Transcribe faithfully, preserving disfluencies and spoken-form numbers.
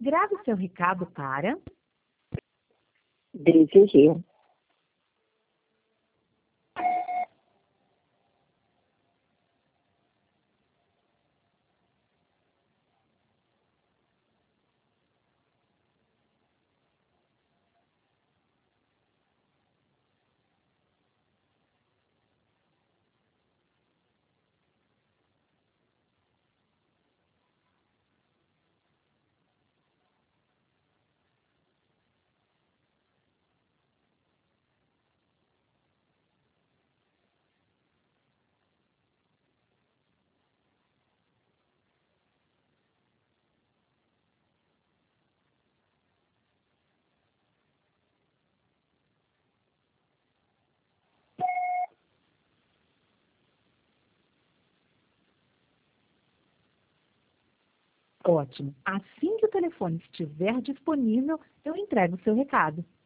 Grave seu recado para... D Z G. Ótimo. Assim que o telefone estiver disponível, eu entrego o seu recado.